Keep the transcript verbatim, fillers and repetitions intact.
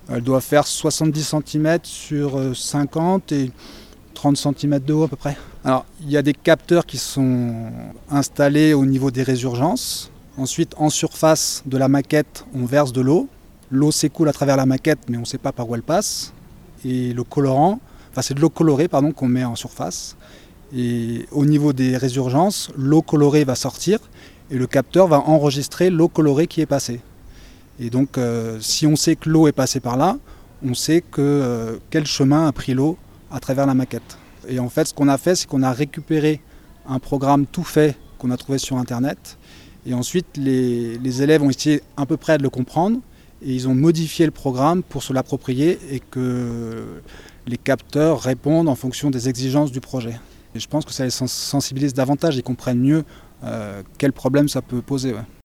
Elle doit faire soixante-dix centimètres sur cinquante et trente centimètres de haut à peu près. Alors, il y a des capteurs qui sont installés au niveau des résurgences. Ensuite, en surface de la maquette, on verse de l'eau. L'eau s'écoule à travers la maquette, mais on ne sait pas par où elle passe. Et le colorant, enfin c'est de l'eau colorée pardon, qu'on met en surface. Et au niveau des résurgences, l'eau colorée va sortir et le capteur va enregistrer l'eau colorée qui est passée. Et donc, euh, si on sait que l'eau est passée par là, on sait que, euh, quel chemin a pris l'eau à travers la maquette. Et en fait, ce qu'on a fait, c'est qu'on a récupéré un programme tout fait qu'on a trouvé sur Internet. Et ensuite, les, les élèves ont essayé à peu près de le comprendre. Et ils ont modifié le programme pour se l'approprier et que les capteurs répondent en fonction des exigences du projet. Et je pense que ça les sensibilise davantage, ils comprennent mieux euh, quel problème ça peut poser. Ouais.